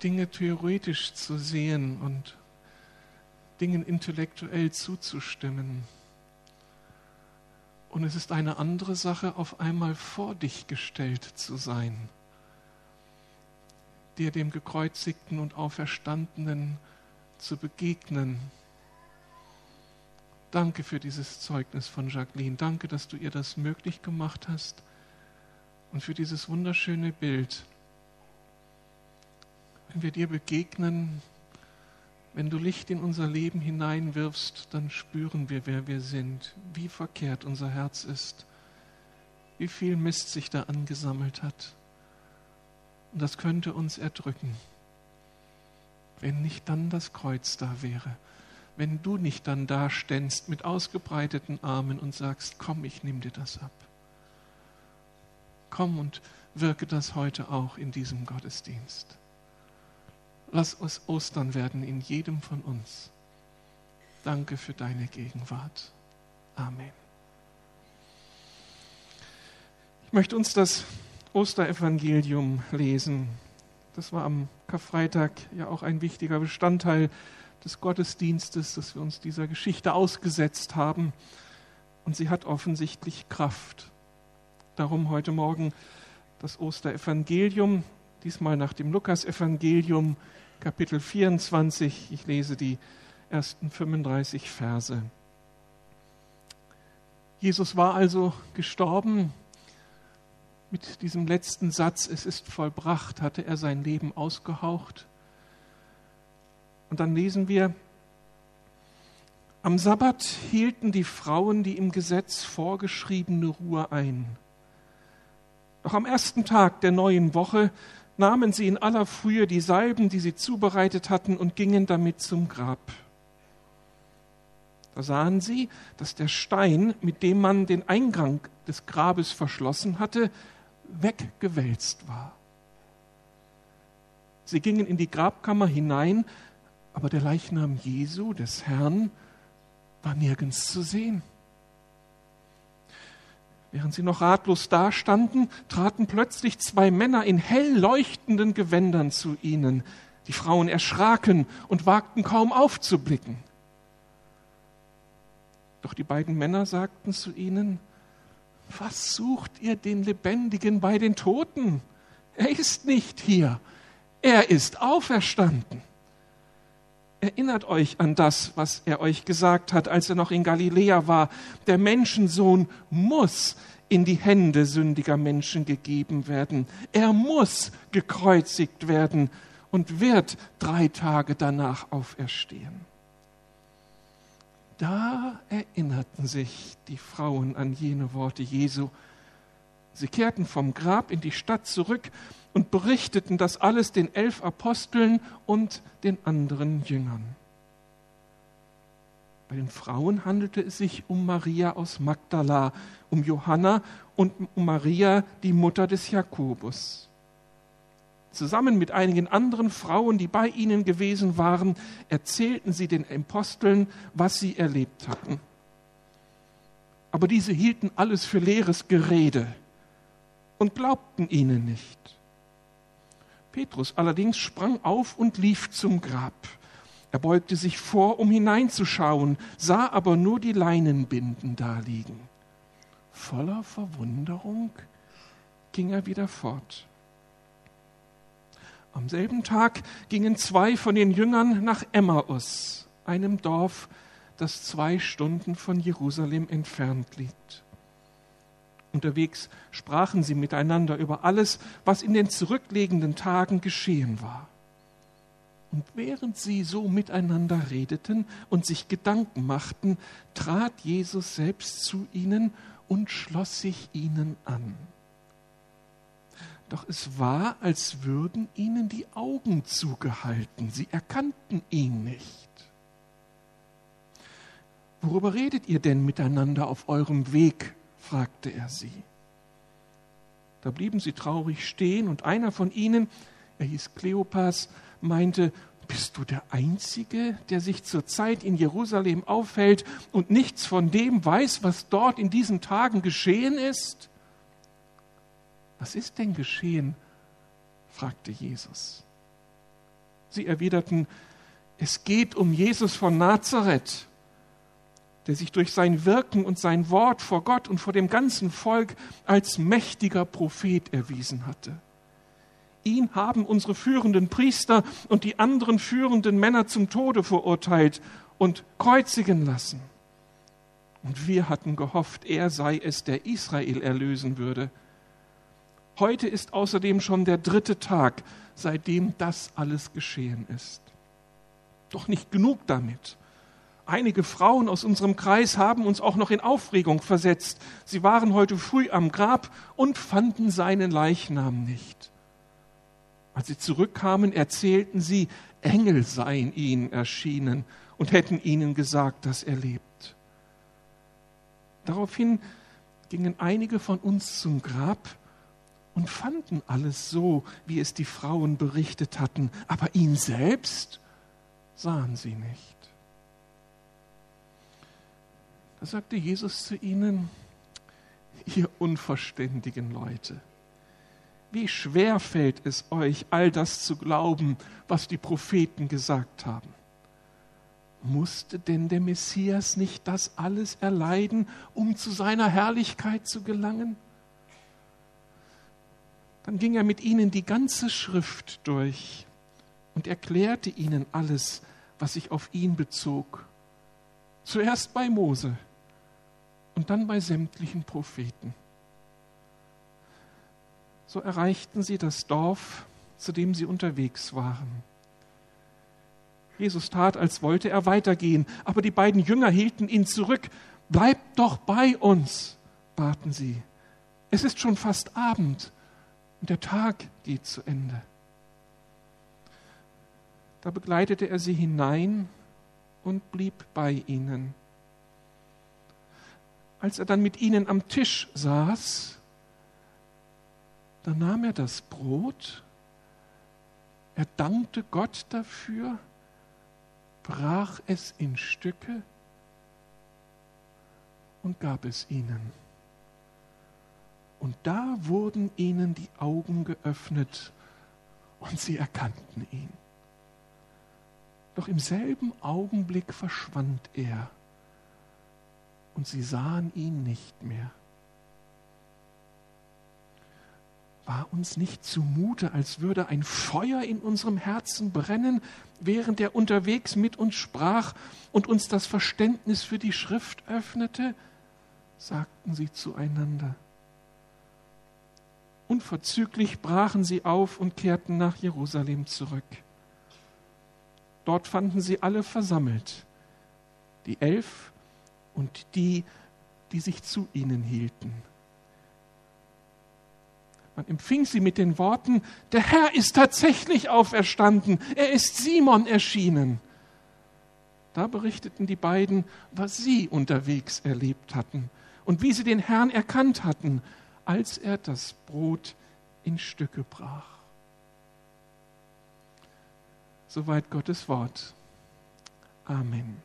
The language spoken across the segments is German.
Dinge theoretisch zu sehen und Dingen intellektuell zuzustimmen. Und es ist eine andere Sache, auf einmal vor dich gestellt zu sein, dir dem Gekreuzigten und Auferstandenen zu begegnen. Danke für dieses Zeugnis von Jacqueline. Danke, dass du ihr das möglich gemacht hast und für dieses wunderschöne Bild. Wenn wir dir begegnen, wenn du Licht in unser Leben hineinwirfst, dann spüren wir, wer wir sind, wie verkehrt unser Herz ist, wie viel Mist sich da angesammelt hat. Und das könnte uns erdrücken, wenn nicht dann das Kreuz da wäre, wenn du nicht dann da ständst mit ausgebreiteten Armen und sagst, komm, ich nehme dir das ab. Komm und wirke das heute auch in diesem Gottesdienst. Lass es Ostern werden in jedem von uns. Danke für deine Gegenwart. Amen. Ich möchte uns das Osterevangelium lesen. Das war am Karfreitag ja auch ein wichtiger Bestandteil des Gottesdienstes, dass wir uns dieser Geschichte ausgesetzt haben. Und sie hat offensichtlich Kraft. Darum heute Morgen das Osterevangelium, diesmal nach dem Lukasevangelium, Kapitel 24. Ich lese die ersten 35 Verse. Jesus war also gestorben. Mit diesem letzten Satz, es ist vollbracht, hatte er sein Leben ausgehaucht. Und dann lesen wir, am Sabbat hielten die Frauen die im Gesetz vorgeschriebene Ruhe ein. Doch am ersten Tag der neuen Woche nahmen sie in aller Frühe die Salben, die sie zubereitet hatten, und gingen damit zum Grab. Da sahen sie, dass der Stein, mit dem man den Eingang des Grabes verschlossen hatte, weggewälzt war. Sie gingen in die Grabkammer hinein, aber der Leichnam Jesu, des Herrn, war nirgends zu sehen. Während sie noch ratlos dastanden, traten plötzlich 2 Männer in hell leuchtenden Gewändern zu ihnen. Die Frauen erschraken und wagten kaum aufzublicken. Doch die beiden Männer sagten zu ihnen, was sucht ihr den Lebendigen bei den Toten? Er ist nicht hier, er ist auferstanden. Erinnert euch an das, was er euch gesagt hat, als er noch in Galiläa war. Der Menschensohn muss in die Hände sündiger Menschen gegeben werden. Er muss gekreuzigt werden und wird 3 Tage danach auferstehen. Da erinnerten sich die Frauen an jene Worte Jesu. Sie kehrten vom Grab in die Stadt zurück und berichteten das alles den 11 Aposteln und den anderen Jüngern. Bei den Frauen handelte es sich um Maria aus Magdala, um Johanna und um Maria, die Mutter des Jakobus. Zusammen mit einigen anderen Frauen, die bei ihnen gewesen waren, erzählten sie den Aposteln, was sie erlebt hatten. Aber diese hielten alles für leeres Gerede und glaubten ihnen nicht. Petrus allerdings sprang auf und lief zum Grab. Er beugte sich vor, um hineinzuschauen, sah aber nur die Leinenbinden daliegen. Voller Verwunderung ging er wieder fort. Am selben Tag gingen 2 von den Jüngern nach Emmaus, einem Dorf, das 2 Stunden von Jerusalem entfernt liegt. Unterwegs sprachen sie miteinander über alles, was in den zurückliegenden Tagen geschehen war. Und während sie so miteinander redeten und sich Gedanken machten, trat Jesus selbst zu ihnen und schloss sich ihnen an. Doch es war, als würden ihnen die Augen zugehalten. Sie erkannten ihn nicht. Worüber redet ihr denn miteinander auf eurem Weg? Fragte er sie. Da blieben sie traurig stehen und einer von ihnen, er hieß Kleopas, meinte, bist du der Einzige, der sich zurzeit in Jerusalem aufhält und nichts von dem weiß, was dort in diesen Tagen geschehen ist? Was ist denn geschehen? Fragte Jesus. Sie erwiderten, es geht um Jesus von Nazareth, der sich durch sein Wirken und sein Wort vor Gott und vor dem ganzen Volk als mächtiger Prophet erwiesen hatte. Ihn haben unsere führenden Priester und die anderen führenden Männer zum Tode verurteilt und kreuzigen lassen. Und wir hatten gehofft, er sei es, der Israel erlösen würde. Heute ist außerdem schon der 3. Tag, seitdem das alles geschehen ist. Doch nicht genug damit. Einige Frauen aus unserem Kreis haben uns auch noch in Aufregung versetzt. Sie waren heute früh am Grab und fanden seinen Leichnam nicht. Als sie zurückkamen, erzählten sie, Engel seien ihnen erschienen und hätten ihnen gesagt, dass er lebt. Daraufhin gingen einige von uns zum Grab und fanden alles so, wie es die Frauen berichtet hatten, aber ihn selbst sahen sie nicht. Da sagte Jesus zu ihnen, ihr unverständigen Leute, wie schwer fällt es euch, all das zu glauben, was die Propheten gesagt haben. Musste denn der Messias nicht das alles erleiden, um zu seiner Herrlichkeit zu gelangen? Dann ging er mit ihnen die ganze Schrift durch und erklärte ihnen alles, was sich auf ihn bezog. Zuerst bei Mose und dann bei sämtlichen Propheten. So erreichten sie das Dorf, zu dem sie unterwegs waren. Jesus tat, als wollte er weitergehen, aber die beiden Jünger hielten ihn zurück. Bleibt doch bei uns, baten sie. Es ist schon fast Abend und der Tag geht zu Ende. Da begleitete er sie hinein und blieb bei ihnen. Als er dann mit ihnen am Tisch saß, da nahm er das Brot, er dankte Gott dafür, brach es in Stücke und gab es ihnen. Und da wurden ihnen die Augen geöffnet und sie erkannten ihn. Doch im selben Augenblick verschwand er und sie sahen ihn nicht mehr. War uns nicht zumute, als würde ein Feuer in unserem Herzen brennen, während er unterwegs mit uns sprach und uns das Verständnis für die Schrift öffnete? Sagten sie zueinander. Unverzüglich brachen sie auf und kehrten nach Jerusalem zurück. Dort fanden sie alle versammelt, die 11 und die sich zu ihnen hielten. Man empfing sie mit den Worten, der Herr ist tatsächlich auferstanden, er ist Simon erschienen. Da berichteten die beiden, was sie unterwegs erlebt hatten und wie sie den Herrn erkannt hatten, als er das Brot in Stücke brach. Soweit Gottes Wort. Amen.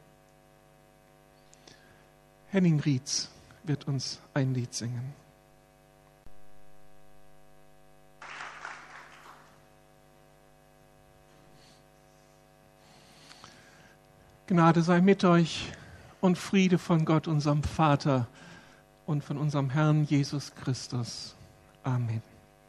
Henning Rietz wird uns ein Lied singen. Gnade sei mit euch und Friede von Gott, unserem Vater und von unserem Herrn Jesus Christus. Amen.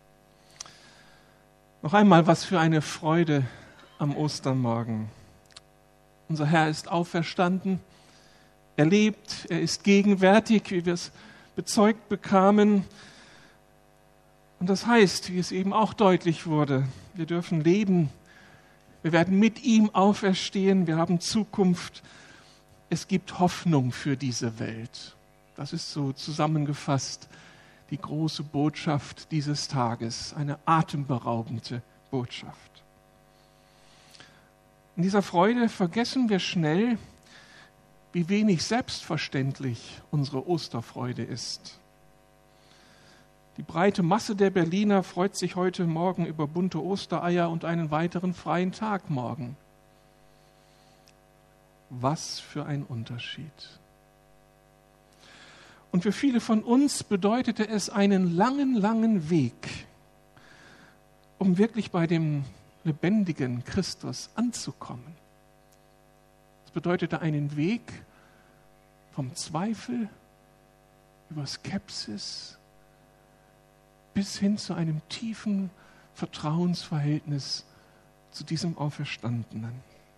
Noch einmal, was für eine Freude am Ostermorgen. Unser Herr ist auferstanden, er lebt, er ist gegenwärtig, wie wir es bezeugt bekamen. Und das heißt, wie es eben auch deutlich wurde, wir dürfen leben. Wir werden mit ihm auferstehen, wir haben Zukunft. Es gibt Hoffnung für diese Welt. Das ist so zusammengefasst die große Botschaft dieses Tages, eine atemberaubende Botschaft. In dieser Freude vergessen wir schnell, wie wenig selbstverständlich unsere Osterfreude ist. Die breite Masse der Berliner freut sich heute Morgen über bunte Ostereier und einen weiteren freien Tag morgen. Was für ein Unterschied. Und für viele von uns bedeutete es einen langen, langen Weg, um wirklich bei dem lebendigen Christus anzukommen. Das bedeutete einen Weg vom Zweifel über Skepsis bis hin zu einem tiefen Vertrauensverhältnis zu diesem Auferstandenen.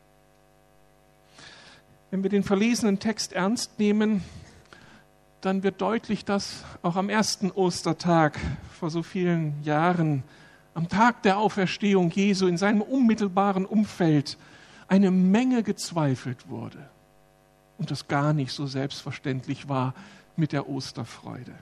Wenn wir den verlesenen Text ernst nehmen, dann wird deutlich, dass auch am ersten Ostertag vor so vielen Jahren, am Tag der Auferstehung Jesu, in seinem unmittelbaren Umfeld eine Menge gezweifelt wurde und das gar nicht so selbstverständlich war mit der Osterfreude.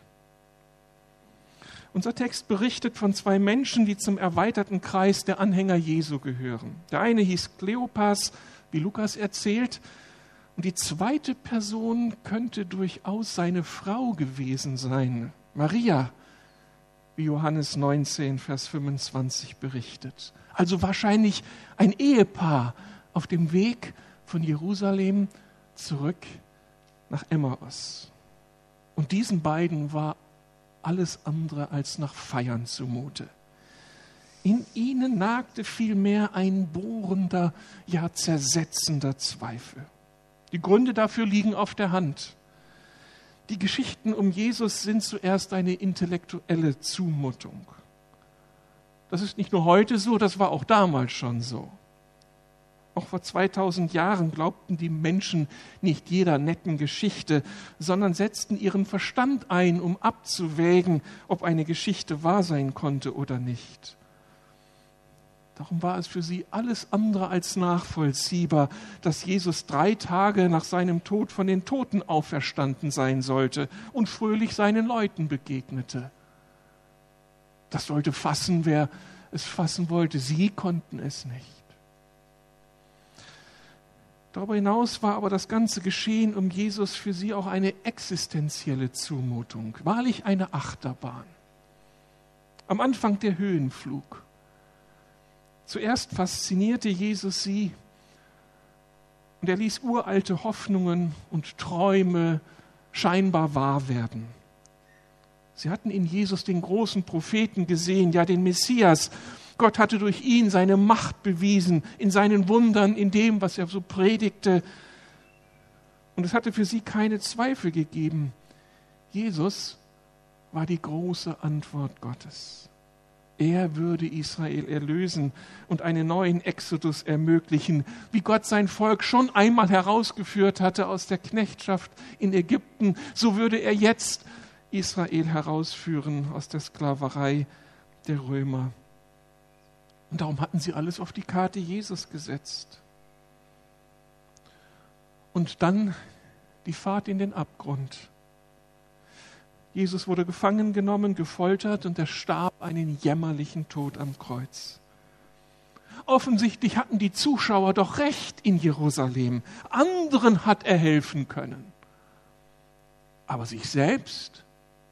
Unser Text berichtet von zwei Menschen, die zum erweiterten Kreis der Anhänger Jesu gehören. Der eine hieß Kleopas, wie Lukas erzählt, und die zweite Person könnte durchaus seine Frau gewesen sein, Maria, wie Johannes 19, Vers 25 berichtet. Also wahrscheinlich ein Ehepaar auf dem Weg von Jerusalem zurück nach Emmaus. Und diesen beiden war alles andere als nach Feiern zumute. In ihnen nagte vielmehr ein bohrender, ja zersetzender Zweifel. Die Gründe dafür liegen auf der Hand. Die Geschichten um Jesus sind zuerst eine intellektuelle Zumutung. Das ist nicht nur heute so, das war auch damals schon so. Auch vor 2000 Jahren glaubten die Menschen nicht jeder netten Geschichte, sondern setzten ihren Verstand ein, um abzuwägen, ob eine Geschichte wahr sein konnte oder nicht. Darum war es für sie alles andere als nachvollziehbar, dass Jesus 3 Tage nach seinem Tod von den Toten auferstanden sein sollte und fröhlich seinen Leuten begegnete. Das sollte fassen, wer es fassen wollte. Sie konnten es nicht. Darüber hinaus war aber das ganze Geschehen um Jesus für sie auch eine existenzielle Zumutung, wahrlich eine Achterbahn. Am Anfang der Höhenflug. Zuerst faszinierte Jesus sie und er ließ uralte Hoffnungen und Träume scheinbar wahr werden. Sie hatten in Jesus den großen Propheten gesehen, ja den Messias. Gott hatte durch ihn seine Macht bewiesen, in seinen Wundern, in dem, was er so predigte. Und es hatte für sie keine Zweifel gegeben. Jesus war die große Antwort Gottes. Er würde Israel erlösen und einen neuen Exodus ermöglichen, wie Gott sein Volk schon einmal herausgeführt hatte aus der Knechtschaft in Ägypten. So würde er jetzt Israel herausführen aus der Sklaverei der Römer. Und darum hatten sie alles auf die Karte Jesus gesetzt. Und dann die Fahrt in den Abgrund. Jesus wurde gefangen genommen, gefoltert und er starb einen jämmerlichen Tod am Kreuz. Offensichtlich hatten die Zuschauer doch recht in Jerusalem. Anderen hat er helfen können. Aber sich selbst,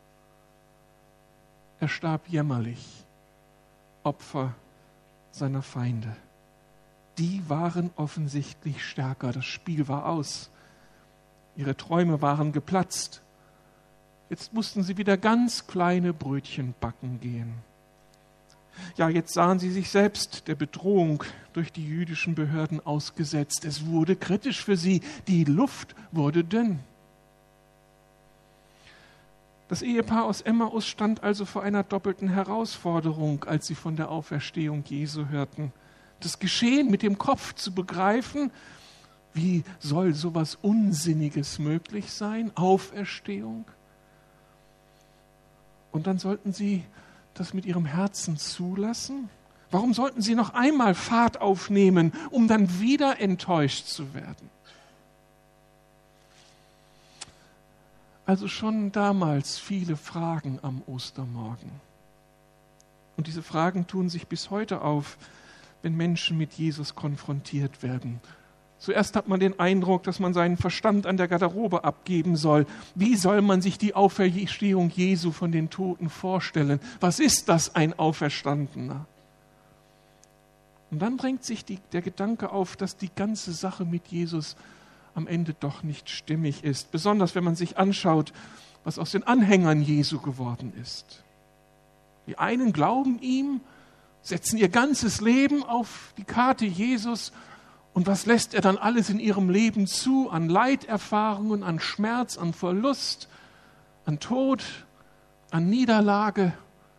er starb jämmerlich, Opfer seiner Feinde. Die waren offensichtlich stärker. Das Spiel war aus. Ihre Träume waren geplatzt. Jetzt mussten sie wieder ganz kleine Brötchen backen gehen. Ja, jetzt sahen sie sich selbst der Bedrohung durch die jüdischen Behörden ausgesetzt. Es wurde kritisch für sie. Die Luft wurde dünn. Das Ehepaar aus Emmaus stand also vor einer doppelten Herausforderung, als sie von der Auferstehung Jesu hörten. Das Geschehen mit dem Kopf zu begreifen. Wie soll sowas Unsinniges möglich sein? Auferstehung. Und dann sollten sie das mit ihrem Herzen zulassen? Warum sollten sie noch einmal Fahrt aufnehmen, um dann wieder enttäuscht zu werden? Also schon damals viele Fragen am Ostermorgen. Und diese Fragen tun sich bis heute auf, wenn Menschen mit Jesus konfrontiert werden. Zuerst hat man den Eindruck, dass man seinen Verstand an der Garderobe abgeben soll. Wie soll man sich die Auferstehung Jesu von den Toten vorstellen? Was ist das, ein Auferstandener? Und dann drängt sich der Gedanke auf, dass die ganze Sache mit Jesus am Ende doch nicht stimmig ist. Besonders wenn man sich anschaut, was aus den Anhängern Jesu geworden ist. Die einen glauben ihm setzen ihr ganzes Leben auf die Karte Jesus. Und was lässt er dann alles in ihrem Leben zu? An Leiterfahrungen, an Schmerz, an Verlust, an Tod, an Niederlage.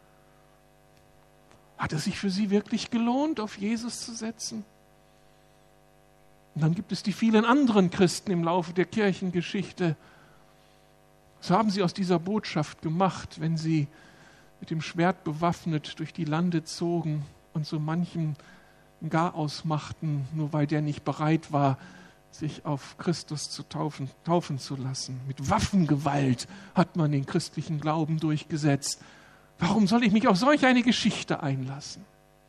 Hat es sich für sie wirklich gelohnt, auf Jesus zu setzen? Und dann gibt es die vielen anderen Christen im Laufe der Kirchengeschichte. Was haben sie aus dieser Botschaft gemacht, wenn sie mit dem Schwert bewaffnet durch die Lande zogen und so manchen Garaus machten, nur weil der nicht bereit war, sich auf Christus zu taufen zu lassen. Mit Waffengewalt hat man den christlichen Glauben durchgesetzt. Warum soll ich mich auf solch eine Geschichte einlassen?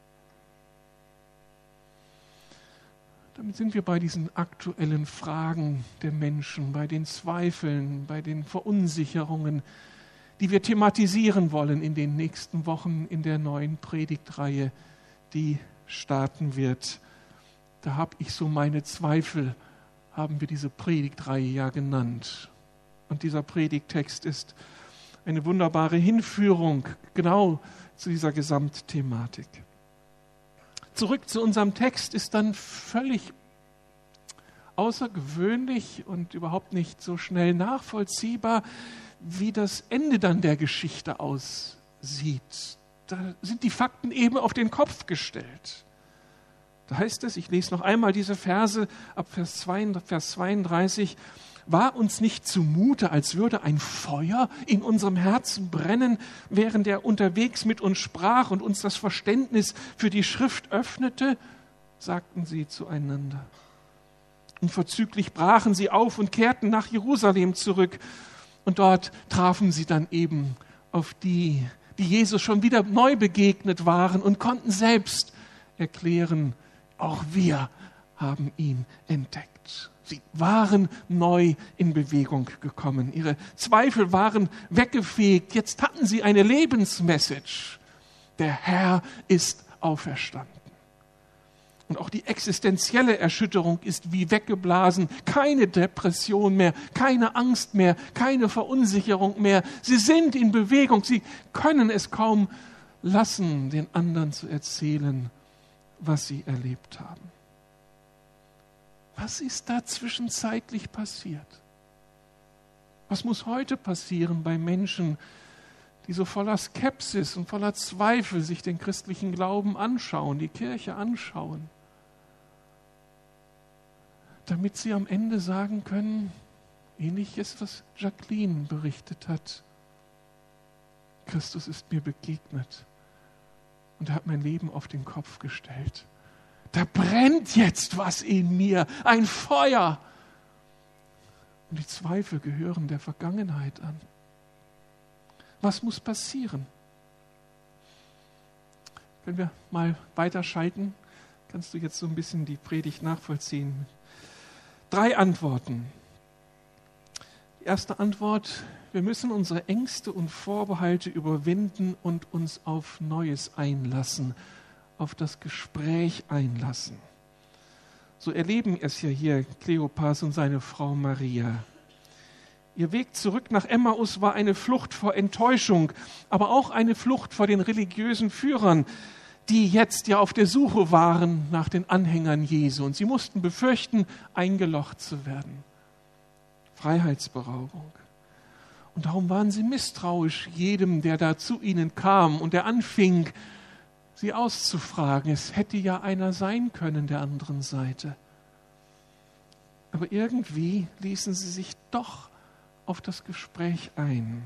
Damit sind wir bei diesen aktuellen Fragen der Menschen, bei den Zweifeln, bei den Verunsicherungen, die wir thematisieren wollen in den nächsten Wochen in der neuen Predigtreihe, die starten wird. Da habe ich so meine Zweifel, haben wir diese Predigtreihe ja genannt. Und dieser Predigttext ist eine wunderbare Hinführung genau zu dieser Gesamtthematik. Zurück zu unserem Text ist dann völlig außergewöhnlich und überhaupt nicht so schnell nachvollziehbar, wie das Ende dann der Geschichte aussieht. Da sind die Fakten eben auf den Kopf gestellt. Da heißt es, ich lese noch einmal diese Verse ab Vers 32, war uns nicht zumute, als würde ein Feuer in unserem Herzen brennen, während er unterwegs mit uns sprach und uns das Verständnis für die Schrift öffnete, sagten sie zueinander. Und verzüglich brachen sie auf und kehrten nach Jerusalem zurück. Und dort trafen sie dann eben auf die Jesus schon wieder neu begegnet waren und konnten selbst erklären, auch wir haben ihn entdeckt. Sie waren neu in Bewegung gekommen. Ihre Zweifel waren weggefegt. Jetzt hatten sie eine Lebensmessage. Der Herr ist auferstanden. Und auch die existenzielle Erschütterung ist wie weggeblasen. Keine Depression mehr, keine Angst mehr, keine Verunsicherung mehr. Sie sind in Bewegung. Sie können es kaum lassen, den anderen zu erzählen, was sie erlebt haben. Was ist da zwischenzeitlich passiert? Was muss heute passieren bei Menschen, die so voller Skepsis und voller Zweifel sich den christlichen Glauben anschauen, die Kirche anschauen, damit sie am Ende sagen können, ähnliches, was Jacqueline berichtet hat. Christus ist mir begegnet und er hat mein Leben auf den Kopf gestellt. Da brennt jetzt was in mir, ein Feuer. Und die Zweifel gehören der Vergangenheit an. Was muss passieren? Wenn wir mal weiterschalten, kannst du jetzt so ein bisschen die Predigt nachvollziehen. 3 Antworten. Die erste Antwort, wir müssen unsere Ängste und Vorbehalte überwinden und uns auf Neues einlassen, auf das Gespräch einlassen. So erleben es ja hier Kleopas und seine Frau Maria. Ihr Weg zurück nach Emmaus war eine Flucht vor Enttäuschung, aber auch eine Flucht vor den religiösen Führern, die jetzt ja auf der Suche waren nach den Anhängern Jesu. Und sie mussten befürchten, eingelocht zu werden. Freiheitsberaubung. Und darum waren sie misstrauisch jedem, der da zu ihnen kam und der anfing, sie auszufragen. Es hätte ja einer sein können der anderen Seite. Aber irgendwie ließen sie sich doch auf das Gespräch ein.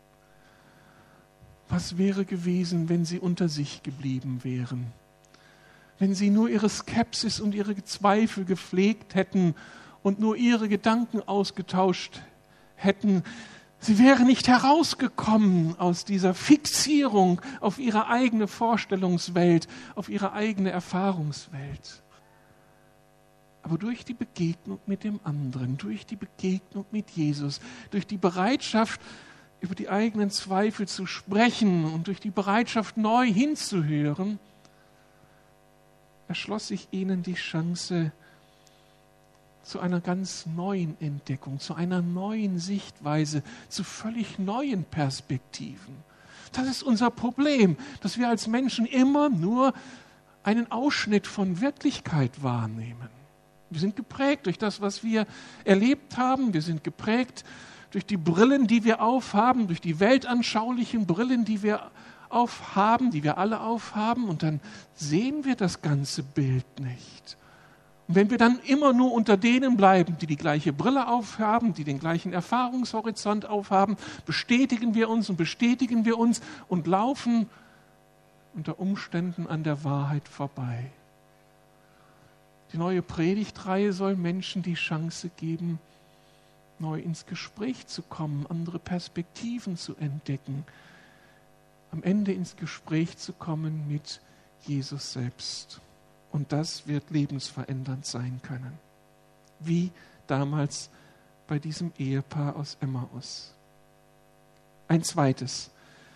Was wäre gewesen, wenn sie unter sich geblieben wären? Wenn sie nur ihre Skepsis und ihre Zweifel gepflegt hätten und nur ihre Gedanken ausgetauscht hätten, sie wären nicht herausgekommen aus dieser Fixierung auf ihre eigene Vorstellungswelt, auf ihre eigene Erfahrungswelt. Aber durch die Begegnung mit dem anderen, durch die Begegnung mit Jesus, durch die Bereitschaft, über die eigenen Zweifel zu sprechen und durch die Bereitschaft, neu hinzuhören, erschloss sich ihnen die Chance zu einer ganz neuen Entdeckung, zu einer neuen Sichtweise, zu völlig neuen Perspektiven. Das ist unser Problem, dass wir als Menschen immer nur einen Ausschnitt von Wirklichkeit wahrnehmen. Wir sind geprägt durch das, was wir erlebt haben. Wir sind geprägt durch die Brillen, die wir aufhaben, durch die weltanschaulichen Brillen, die wir aufhaben, die wir alle aufhaben. Und dann sehen wir das ganze Bild nicht. Und wenn wir dann immer nur unter denen bleiben, die die gleiche Brille aufhaben, die den gleichen Erfahrungshorizont aufhaben, bestätigen wir uns und laufen unter Umständen an der Wahrheit vorbei. Die neue Predigtreihe soll Menschen die Chance geben, neu ins Gespräch zu kommen, andere Perspektiven zu entdecken, am Ende ins Gespräch zu kommen mit Jesus selbst. Und das wird lebensverändernd sein können, wie damals bei diesem Ehepaar aus Emmaus. Ein zweites: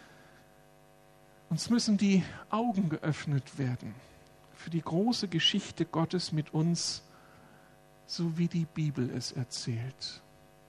Uns müssen die Augen geöffnet werden für die große Geschichte Gottes mit uns, so wie die Bibel es erzählt.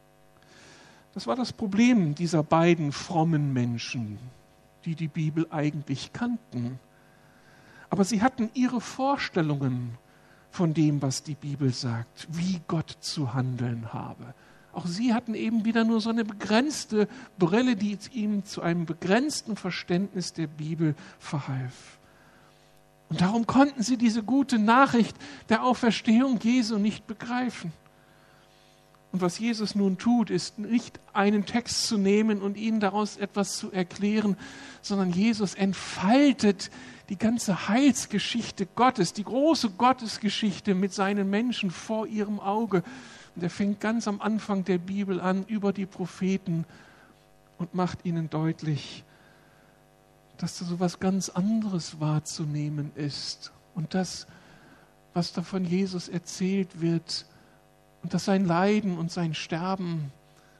Das war das Problem dieser beiden frommen Menschen, die die Bibel eigentlich kannten. Aber sie hatten ihre Vorstellungen von dem, was die Bibel sagt, wie Gott zu handeln habe. Auch sie hatten eben wieder nur so eine begrenzte Brille, die ihnen zu einem begrenzten Verständnis der Bibel verhalf. Und darum konnten sie diese gute Nachricht der Auferstehung Jesu nicht begreifen. Und was Jesus nun tut, ist nicht einen Text zu nehmen und ihnen daraus etwas zu erklären, sondern Jesus entfaltet die ganze Heilsgeschichte Gottes, die große Gottesgeschichte mit seinen Menschen vor ihrem Auge. Und er fängt ganz am Anfang der Bibel an, über die Propheten, und macht ihnen deutlich, dass da so etwas ganz anderes wahrzunehmen ist. Und das, was da von Jesus erzählt wird, und dass sein Leiden und sein Sterben,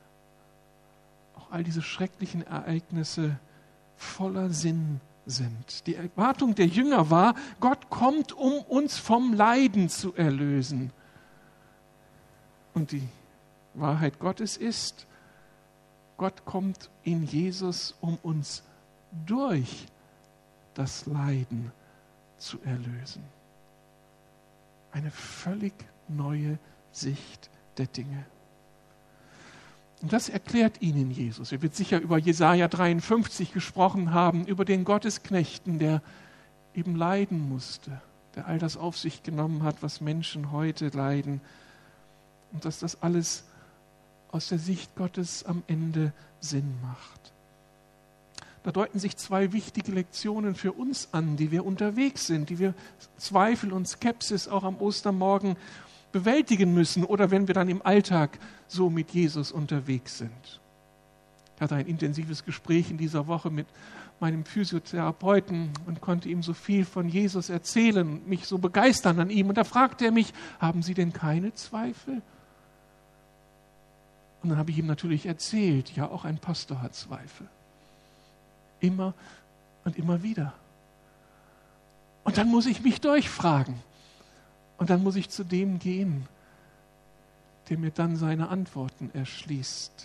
auch all diese schrecklichen Ereignisse, voller Sinn sind. Die Erwartung der Jünger war, Gott kommt, um uns vom Leiden zu erlösen. Und die Wahrheit Gottes ist, Gott kommt in Jesus, um uns durch das Leiden zu erlösen. Eine völlig neue Sicht der Dinge. Und das erklärt ihnen Jesus. Er wird sicher über Jesaja 53 gesprochen haben, über den Gottesknechten, der eben leiden musste, der all das auf sich genommen hat, was Menschen heute leiden. Und dass das alles aus der Sicht Gottes am Ende Sinn macht. Da deuten sich zwei wichtige Lektionen für uns an, die wir unterwegs sind, die wir Zweifel und Skepsis auch am Ostermorgen bewältigen müssen oder wenn wir dann im Alltag so mit Jesus unterwegs sind. Ich hatte ein intensives Gespräch in dieser Woche mit meinem Physiotherapeuten und konnte ihm so viel von Jesus erzählen, mich so begeistern an ihm. Und da fragte er mich, haben Sie denn keine Zweifel? Und dann habe ich ihm natürlich erzählt, ja, auch ein Pastor hat Zweifel. Immer und immer wieder. Und dann muss ich mich durchfragen. Und dann muss ich zu dem gehen, der mir dann seine Antworten erschließt.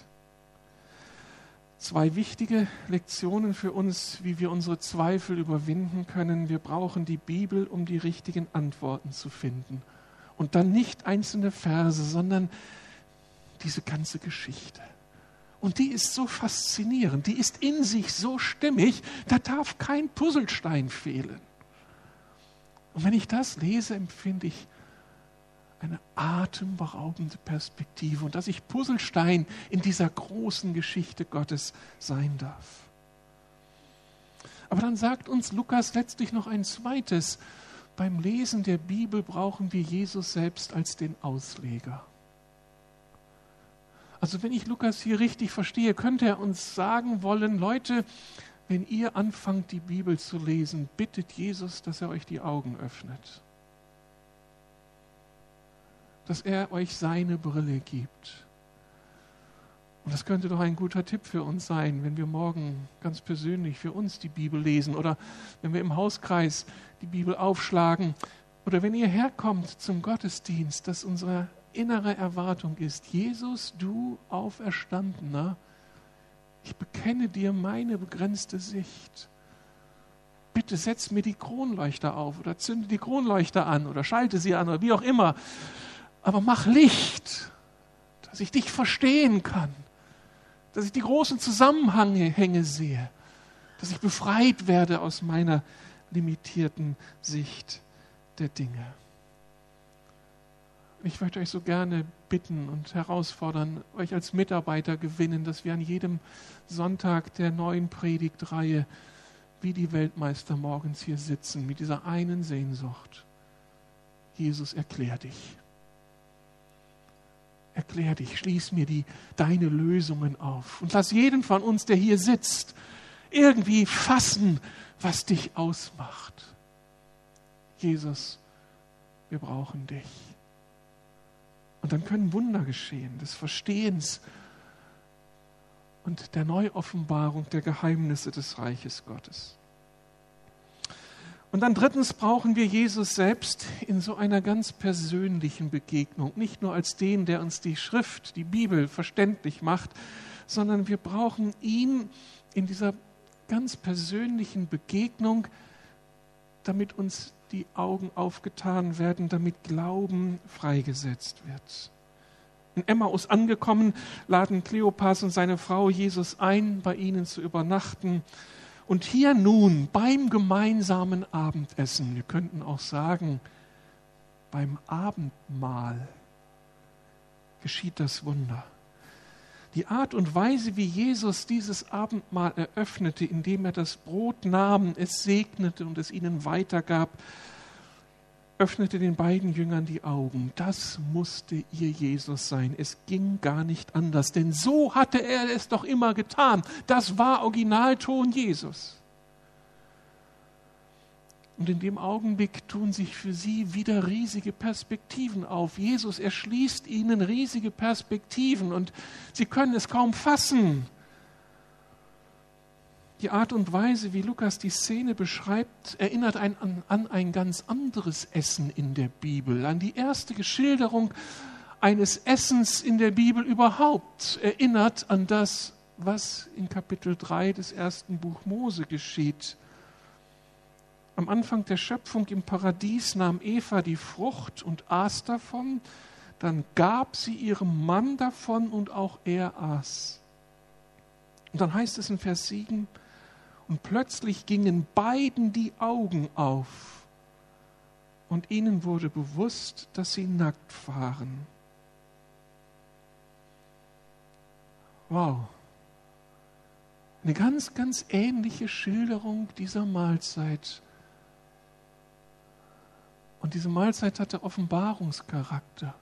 Zwei wichtige Lektionen für uns, wie wir unsere Zweifel überwinden können. Wir brauchen die Bibel, um die richtigen Antworten zu finden. Und dann nicht einzelne Verse, sondern diese ganze Geschichte. Und die ist so faszinierend, die ist in sich so stimmig, da darf kein Puzzlestein fehlen. Und wenn ich das lese, empfinde ich eine atemberaubende Perspektive und dass ich Puzzlestein in dieser großen Geschichte Gottes sein darf. Aber dann sagt uns Lukas letztlich noch ein zweites. Beim Lesen der Bibel brauchen wir Jesus selbst als den Ausleger. Also wenn ich Lukas hier richtig verstehe, könnte er uns sagen wollen, Leute, wenn ihr anfangt, die Bibel zu lesen, bittet Jesus, dass er euch die Augen öffnet. Dass er euch seine Brille gibt. Und das könnte doch ein guter Tipp für uns sein, wenn wir morgen ganz persönlich für uns die Bibel lesen oder wenn wir im Hauskreis die Bibel aufschlagen oder wenn ihr herkommt zum Gottesdienst, dass unsere innere Erwartung ist, Jesus, du Auferstandener, Ich bekenne dir meine begrenzte Sicht. Bitte setz mir die Kronleuchter auf oder zünde die Kronleuchter an oder schalte sie an oder wie auch immer. Aber mach Licht, dass ich dich verstehen kann, dass ich die großen Zusammenhänge sehe, dass ich befreit werde aus meiner limitierten Sicht der Dinge. Ich möchte euch so gerne bitten und herausfordern, euch als Mitarbeiter gewinnen, dass wir an jedem Sonntag der neuen Predigtreihe wie die Weltmeister morgens hier sitzen, mit dieser einen Sehnsucht. Jesus, erklär dich. Erklär dich, schließ mir deine Lösungen auf und lass jeden von uns, der hier sitzt, irgendwie fassen, was dich ausmacht. Jesus, wir brauchen dich. Und dann können Wunder geschehen, des Verstehens und der Neuoffenbarung der Geheimnisse des Reiches Gottes. Und dann drittens brauchen wir Jesus selbst in so einer ganz persönlichen Begegnung. Nicht nur als den, der uns die Schrift, die Bibel verständlich macht, sondern wir brauchen ihn in dieser ganz persönlichen Begegnung, damit uns die Augen aufgetan werden, damit Glauben freigesetzt wird. In Emmaus angekommen, laden Kleopas und seine Frau Jesus ein, bei ihnen zu übernachten. Und hier nun beim gemeinsamen Abendessen, wir könnten auch sagen, beim Abendmahl, geschieht das Wunder. Die Art und Weise, wie Jesus dieses Abendmahl eröffnete, indem er das Brot nahm, es segnete und es ihnen weitergab, öffnete den beiden Jüngern die Augen. Das musste ihr Jesus sein. Es ging gar nicht anders, denn so hatte er es doch immer getan. Das war Originalton Jesus. Und in dem Augenblick tun sich für sie wieder riesige Perspektiven auf. Jesus erschließt ihnen riesige Perspektiven und sie können es kaum fassen. Die Art und Weise, wie Lukas die Szene beschreibt, erinnert an ein ganz anderes Essen in der Bibel, an die erste Schilderung eines Essens in der Bibel überhaupt, erinnert an das, was in Kapitel 3 des ersten Buch Mose geschieht. Am Anfang der Schöpfung im Paradies nahm Eva die Frucht und aß davon, dann gab sie ihrem Mann davon und auch er aß. Und dann heißt es in Vers 7, und plötzlich gingen beiden die Augen auf und ihnen wurde bewusst, dass sie nackt waren. Wow. Eine ganz, ganz ähnliche Schilderung dieser Mahlzeit. Und diese Mahlzeit hatte Offenbarungscharakter.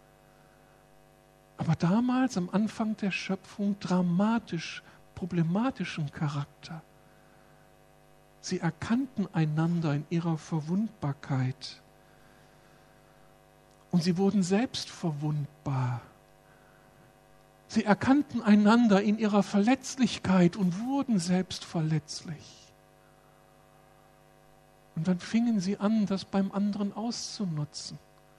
Aber damals, am Anfang der Schöpfung, dramatisch, problematischen Charakter. Sie erkannten einander in ihrer Verwundbarkeit. Und sie wurden selbst verwundbar. Sie erkannten einander in ihrer Verletzlichkeit und wurden selbst verletzlich. Und dann fingen sie an, das beim anderen auszunutzen.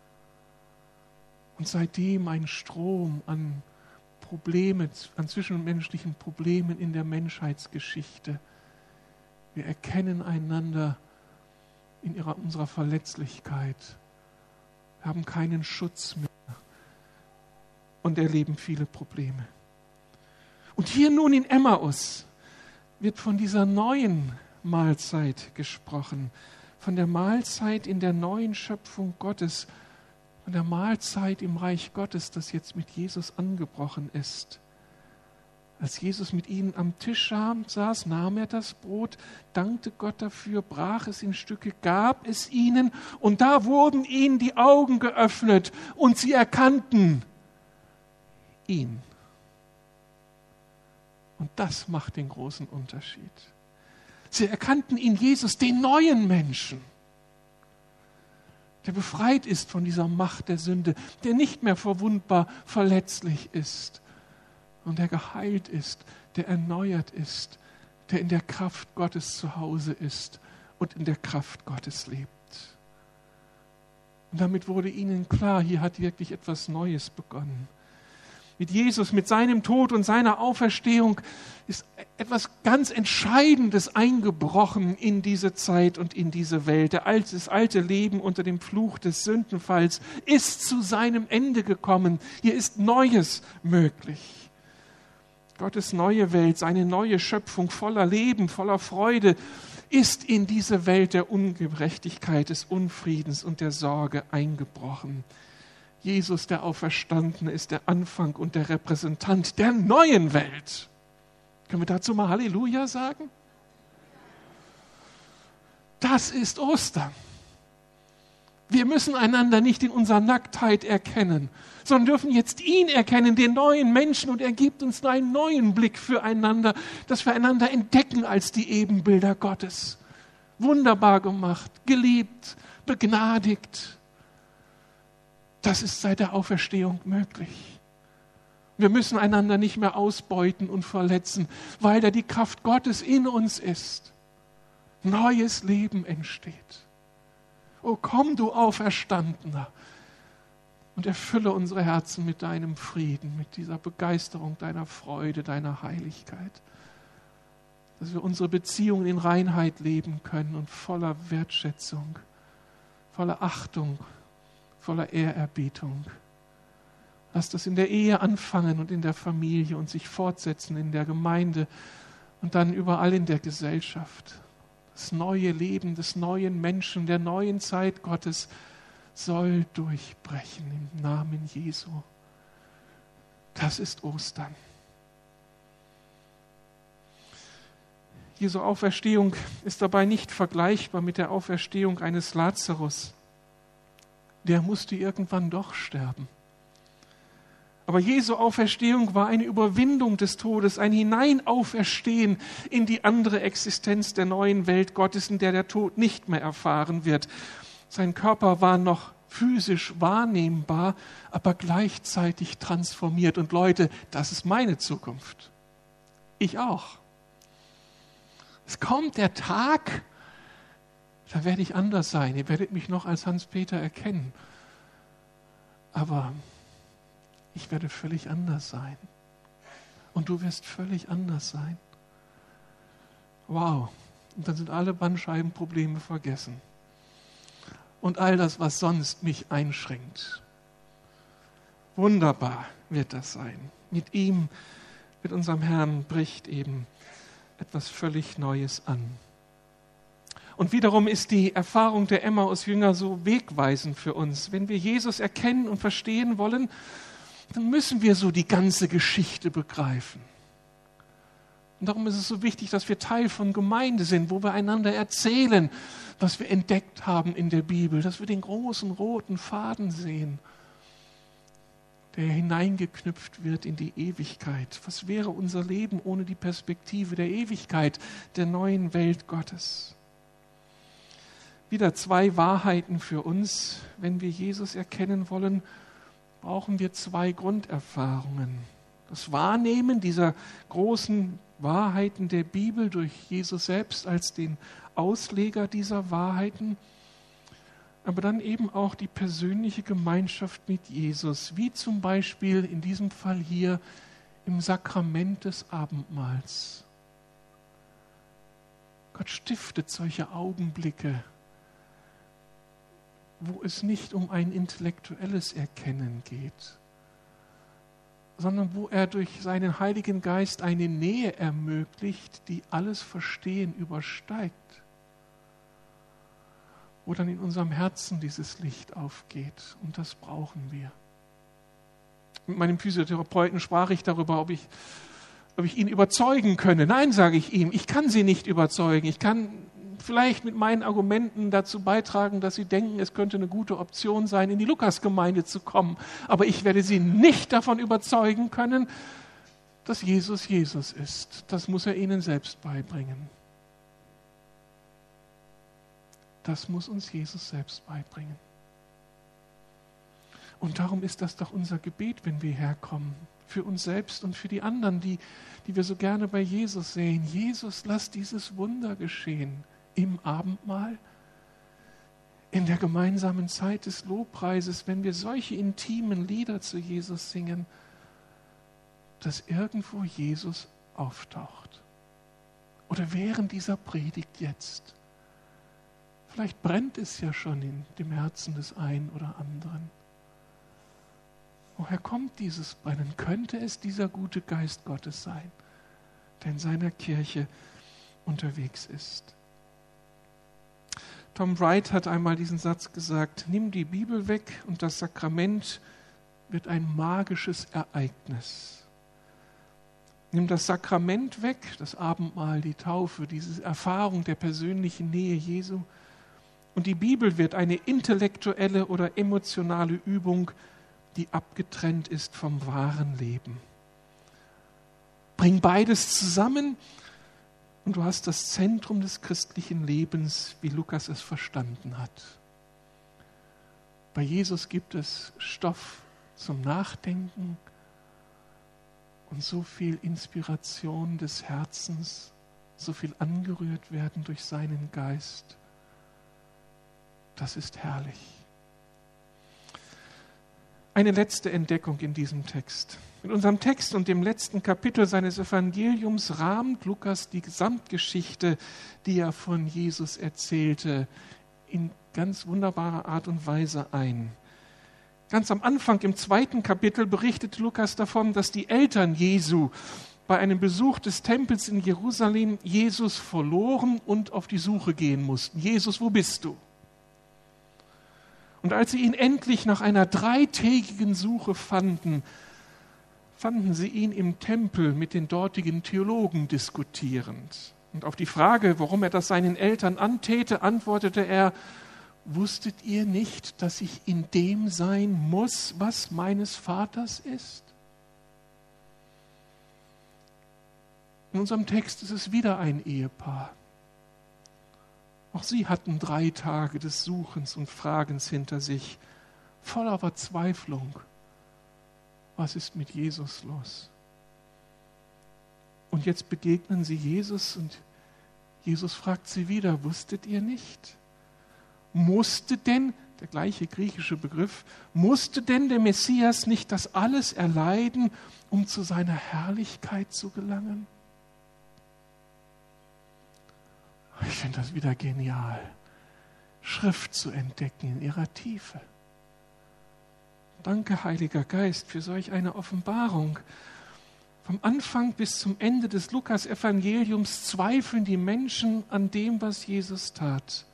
Und seitdem ein Strom an Probleme, an zwischenmenschlichen Problemen in der Menschheitsgeschichte. Wir erkennen einander in unserer Verletzlichkeit, wir haben keinen Schutz mehr und erleben viele Probleme. Und hier nun in Emmaus wird von dieser neuen Mahlzeit gesprochen, von der Mahlzeit in der neuen Schöpfung Gottes, von der Mahlzeit im Reich Gottes, das jetzt mit Jesus angebrochen ist. Als Jesus mit ihnen am Tisch saß, nahm er das Brot, dankte Gott dafür, brach es in Stücke, gab es ihnen und da wurden ihnen die Augen geöffnet und sie erkannten ihn. Und das macht den großen Unterschied. Sie erkannten ihn, Jesus, den neuen Menschen, der befreit ist von dieser Macht der Sünde, der nicht mehr verwundbar, verletzlich ist. Und der geheilt ist, der erneuert ist, der in der Kraft Gottes zu Hause ist und in der Kraft Gottes lebt. Und damit wurde ihnen klar, hier hat wirklich etwas Neues begonnen. Mit Jesus, mit seinem Tod und seiner Auferstehung ist etwas ganz Entscheidendes eingebrochen in diese Zeit und in diese Welt. Das alte Leben unter dem Fluch des Sündenfalls ist zu seinem Ende gekommen. Hier ist Neues möglich. Gottes neue Welt, seine neue Schöpfung voller Leben, voller Freude, ist in diese Welt der Ungerechtigkeit, des Unfriedens und der Sorge eingebrochen. Jesus, der Auferstandene, ist der Anfang und der Repräsentant der neuen Welt. Können wir dazu mal Halleluja sagen? Das ist Ostern. Wir müssen einander nicht in unserer Nacktheit erkennen, sondern dürfen jetzt ihn erkennen, den neuen Menschen, und er gibt uns einen neuen Blick füreinander, dass wir einander entdecken als die Ebenbilder Gottes. Wunderbar gemacht, geliebt, begnadigt. Das ist seit der Auferstehung möglich. Wir müssen einander nicht mehr ausbeuten und verletzen, weil da die Kraft Gottes in uns ist. Neues Leben entsteht. Oh, komm, du Auferstandener, und erfülle unsere Herzen mit deinem Frieden, mit dieser Begeisterung, deiner Freude, deiner Heiligkeit. Dass wir unsere Beziehungen in Reinheit leben können und voller Wertschätzung, voller Achtung, voller Ehrerbietung. Lass das in der Ehe anfangen und in der Familie und sich fortsetzen in der Gemeinde und dann überall in der Gesellschaft. Das neue Leben des neuen Menschen, der neuen Zeit Gottes soll durchbrechen im Namen Jesu. Das ist Ostern. Jesu Auferstehung ist dabei nicht vergleichbar mit der Auferstehung eines Lazarus. Der musste irgendwann doch sterben. Aber Jesu Auferstehung war eine Überwindung des Todes, ein Hineinauferstehen in die andere Existenz der neuen Welt Gottes, in der der Tod nicht mehr erfahren wird. Sein Körper war noch physisch wahrnehmbar, aber gleichzeitig transformiert. Und Leute, das ist meine Zukunft. Ich auch. Es kommt der Tag, da werde ich anders sein. Ihr werdet mich noch als Hans-Peter erkennen. Aber ich werde völlig anders sein. Und du wirst völlig anders sein. Wow. Und dann sind alle Bandscheibenprobleme vergessen. Und all das, was sonst mich einschränkt. Wunderbar wird das sein. Mit ihm, mit unserem Herrn, bricht eben etwas völlig Neues an. Und wiederum ist die Erfahrung der Emmaus-Jünger so wegweisend für uns. Wenn wir Jesus erkennen und verstehen wollen, dann müssen wir so die ganze Geschichte begreifen. Und darum ist es so wichtig, dass wir Teil von Gemeinde sind, wo wir einander erzählen, was wir entdeckt haben in der Bibel, dass wir den großen roten Faden sehen, der hineingeknüpft wird in die Ewigkeit. Was wäre unser Leben ohne die Perspektive der Ewigkeit, der neuen Welt Gottes? Wieder zwei Wahrheiten für uns. Wenn wir Jesus erkennen wollen, brauchen wir zwei Grunderfahrungen. Das Wahrnehmen dieser großen Wahrheiten der Bibel durch Jesus selbst als den Ausleger dieser Wahrheiten, aber dann eben auch die persönliche Gemeinschaft mit Jesus, wie zum Beispiel in diesem Fall hier im Sakrament des Abendmahls. Gott stiftet solche Augenblicke, wo es nicht um ein intellektuelles Erkennen geht, sondern wo er durch seinen Heiligen Geist eine Nähe ermöglicht, die alles Verstehen übersteigt. Wo dann in unserem Herzen dieses Licht aufgeht. Und das brauchen wir. Mit meinem Physiotherapeuten sprach ich darüber, ob ich ihn überzeugen könne. Nein, sage ich ihm, ich kann Sie nicht überzeugen. Ich kann vielleicht mit meinen Argumenten dazu beitragen, dass Sie denken, es könnte eine gute Option sein, in die Lukasgemeinde zu kommen. Aber ich werde Sie nicht davon überzeugen können, dass Jesus Jesus ist. Das muss er Ihnen selbst beibringen. Das muss uns Jesus selbst beibringen. Und darum ist das doch unser Gebet, wenn wir herkommen. Für uns selbst und für die anderen, die wir so gerne bei Jesus sehen. Jesus, lass dieses Wunder geschehen. Im Abendmahl, in der gemeinsamen Zeit des Lobpreises, wenn wir solche intimen Lieder zu Jesus singen. dass irgendwo Jesus auftaucht. Oder während dieser Predigt jetzt. Vielleicht brennt es ja schon in dem Herzen des einen oder anderen. Woher kommt dieses Brennen? Könnte es dieser gute Geist Gottes sein, der in seiner Kirche unterwegs ist? Tom Wright hat einmal diesen Satz gesagt: Nimm die Bibel weg und das Sakrament wird ein magisches Ereignis. Nimm das Sakrament weg, das Abendmahl, die Taufe, diese Erfahrung der persönlichen Nähe Jesu, und die Bibel wird eine intellektuelle oder emotionale Übung, die abgetrennt ist vom wahren Leben. Bring beides zusammen und du hast das Zentrum des christlichen Lebens, wie Lukas es verstanden hat. Bei Jesus gibt es Stoff zum Nachdenken und so viel Inspiration des Herzens, so viel angerührt werden durch seinen Geist. Das ist herrlich. Eine letzte Entdeckung in diesem Text. In unserem Text und dem letzten Kapitel seines Evangeliums rahmt Lukas die Gesamtgeschichte, die er von Jesus erzählte, in ganz wunderbarer Art und Weise ein. Ganz am Anfang im 2. Kapitel berichtet Lukas davon, dass die Eltern Jesu bei einem Besuch des Tempels in Jerusalem Jesus verloren und auf die Suche gehen mussten. Jesus, wo bist du? Und als sie ihn endlich nach einer 3-tägigen Suche fanden sie ihn im Tempel mit den dortigen Theologen diskutierend. Und auf die Frage, warum er das seinen Eltern antäte, antwortete er: Wusstet ihr nicht, dass ich in dem sein muss, was meines Vaters ist? In unserem Text ist es wieder ein Ehepaar. Auch sie hatten 3 Tage des Suchens und Fragens hinter sich, voller Verzweiflung. Was ist mit Jesus los? Und jetzt begegnen sie Jesus und Jesus fragt sie wieder: Wusstet ihr nicht? Musste denn, der gleiche griechische Begriff, musste denn der Messias nicht das alles erleiden, um zu seiner Herrlichkeit zu gelangen? Ich finde das wieder genial, Schrift zu entdecken in ihrer Tiefe. Danke, Heiliger Geist, für solch eine Offenbarung. Vom Anfang bis zum Ende des Lukas-Evangeliums zweifeln die Menschen an dem, was Jesus tat.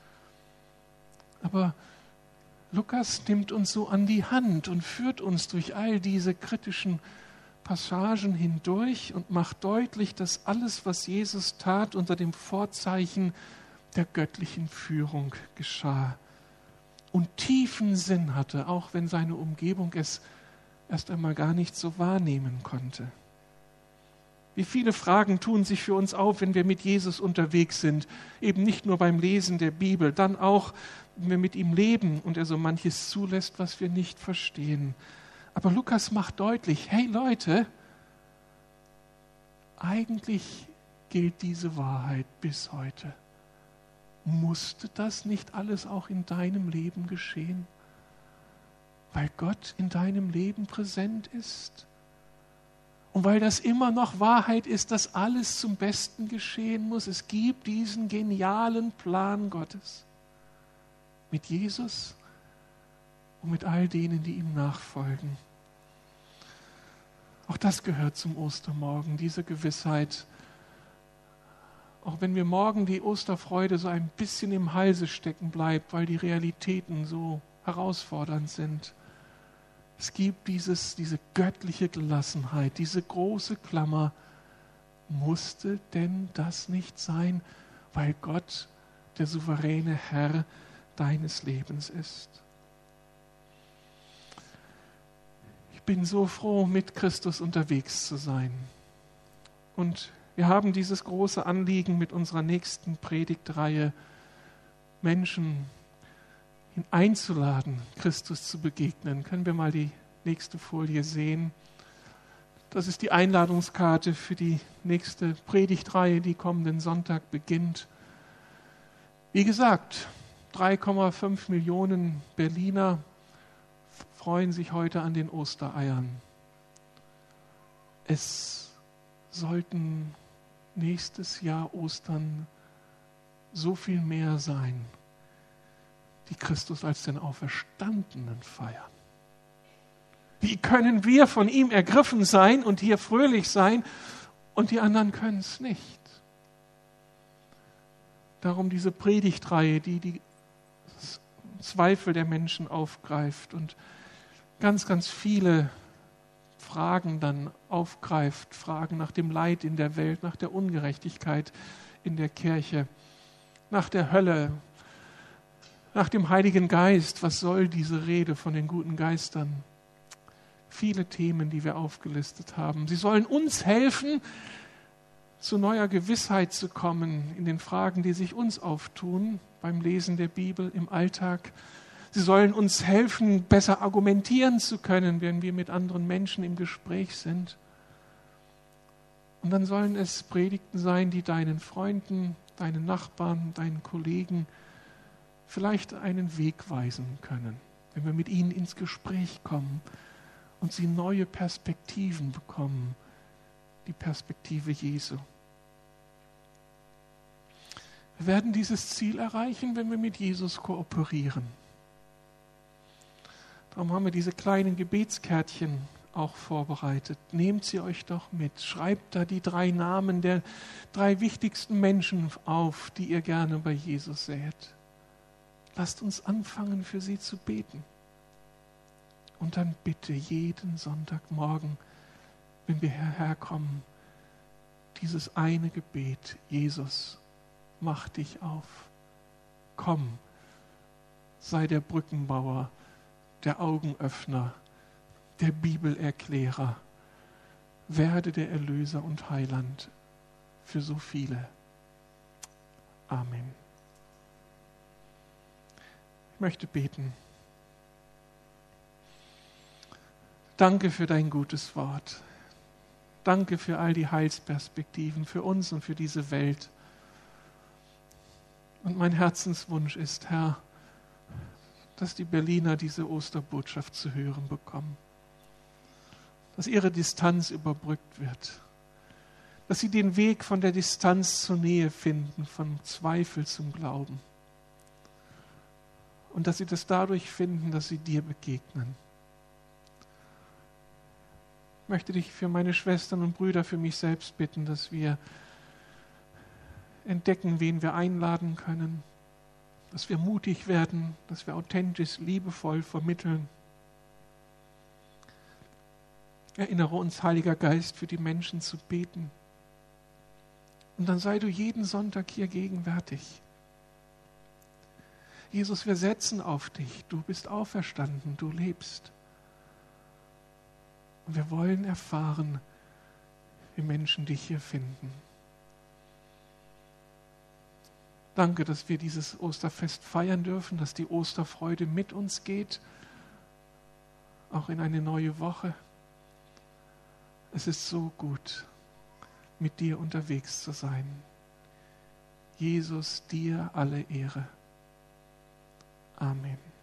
Aber Lukas nimmt uns so an die Hand und führt uns durch all diese kritischen Passagen hindurch und macht deutlich, dass alles, was Jesus tat, unter dem Vorzeichen der göttlichen Führung geschah und tiefen Sinn hatte, auch wenn seine Umgebung es erst einmal gar nicht so wahrnehmen konnte. Wie viele Fragen tun sich für uns auf, wenn wir mit Jesus unterwegs sind, eben nicht nur beim Lesen der Bibel, dann auch, wenn wir mit ihm leben und er so manches zulässt, was wir nicht verstehen. Aber Lukas macht deutlich: Hey Leute, eigentlich gilt diese Wahrheit bis heute. Musste das nicht alles auch in deinem Leben geschehen? Weil Gott in deinem Leben präsent ist? Und weil das immer noch Wahrheit ist, dass alles zum Besten geschehen muss. Es gibt diesen genialen Plan Gottes mit Jesus und mit all denen, die ihm nachfolgen. Auch das gehört zum Ostermorgen, diese Gewissheit. Auch wenn mir morgen die Osterfreude so ein bisschen im Halse stecken bleibt, weil die Realitäten so herausfordernd sind. Es gibt diese göttliche Gelassenheit, diese große Klammer. Musste denn das nicht sein, weil Gott der souveräne Herr deines Lebens ist? Ich bin so froh, mit Christus unterwegs zu sein. Und wir haben dieses große Anliegen mit unserer nächsten Predigtreihe, Menschen einzuladen, Christus zu begegnen. Können wir mal die nächste Folie sehen? Das ist die Einladungskarte für die nächste Predigtreihe, die kommenden Sonntag beginnt. Wie gesagt, 3,5 Millionen Berliner freuen sich heute an den Ostereiern. Es sollten nächstes Jahr Ostern so viel mehr sein, die Christus als den Auferstandenen feiern. Wie können wir von ihm ergriffen sein und hier fröhlich sein und die anderen können es nicht? Darum diese Predigtreihe, die Zweifel der Menschen aufgreift und ganz, ganz viele Fragen dann aufgreift, Fragen nach dem Leid in der Welt, nach der Ungerechtigkeit in der Kirche, nach der Hölle, nach dem Heiligen Geist. Was soll diese Rede von den guten Geistern? Viele Themen, die wir aufgelistet haben. Sie sollen uns helfen, zu neuer Gewissheit zu kommen in den Fragen, die sich uns auftun beim Lesen der Bibel im Alltag. Sie sollen uns helfen, besser argumentieren zu können, wenn wir mit anderen Menschen im Gespräch sind. Und dann sollen es Predigten sein, die deinen Freunden, deinen Nachbarn, deinen Kollegen vielleicht einen Weg weisen können, wenn wir mit ihnen ins Gespräch kommen und sie neue Perspektiven bekommen, die Perspektive Jesu. Wir werden dieses Ziel erreichen, wenn wir mit Jesus kooperieren. Darum haben wir diese kleinen Gebetskärtchen auch vorbereitet. Nehmt sie euch doch mit. Schreibt da die 3 Namen der 3 wichtigsten Menschen auf, die ihr gerne bei Jesus seht. Lasst uns anfangen, für sie zu beten. Und dann bitte jeden Sonntagmorgen, wenn wir hierher kommen, dieses eine Gebet: Jesus, mach dich auf. Komm, sei der Brückenbauer, der Augenöffner, der Bibelerklärer. Werde der Erlöser und Heiland für so viele. Amen. Ich möchte beten. Danke für dein gutes Wort. Danke für all die Heilsperspektiven für uns und für diese Welt. Und mein Herzenswunsch ist, Herr, dass die Berliner diese Osterbotschaft zu hören bekommen. Dass ihre Distanz überbrückt wird. Dass sie den Weg von der Distanz zur Nähe finden, vom Zweifel zum Glauben. Und dass sie das dadurch finden, dass sie dir begegnen. Ich möchte dich für meine Schwestern und Brüder, für mich selbst bitten, dass wir entdecken, wen wir einladen können, dass wir mutig werden, dass wir authentisch, liebevoll vermitteln. Erinnere uns, Heiliger Geist, für die Menschen zu beten. Und dann sei du jeden Sonntag hier gegenwärtig. Jesus, wir setzen auf dich. Du bist auferstanden, du lebst. Und wir wollen erfahren, wie Menschen dich hier finden. Danke, dass wir dieses Osterfest feiern dürfen, dass die Osterfreude mit uns geht, auch in eine neue Woche. Es ist so gut, mit dir unterwegs zu sein. Jesus, dir alle Ehre. Amen.